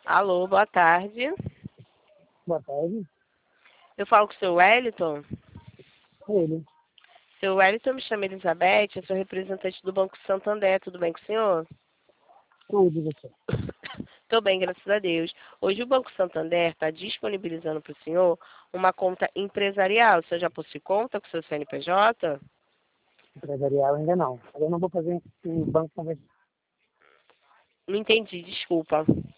Alô, boa tarde. Boa tarde. Eu falo com o seu Wellington. Ele. Seu Wellington, me chama Elizabeth, eu sou representante do Banco Santander, tudo bem com o senhor? Tudo, você. Estou bem, graças a Deus. Hoje o Banco Santander está disponibilizando para o senhor uma conta empresarial. O senhor já possui conta com o seu CNPJ? Empresarial ainda não. Eu não vou fazer em banco convencional. Não entendi, desculpa.